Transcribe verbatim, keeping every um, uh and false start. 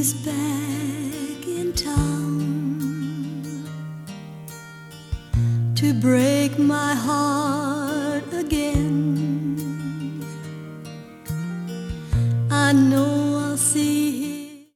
he's back in town to break my heart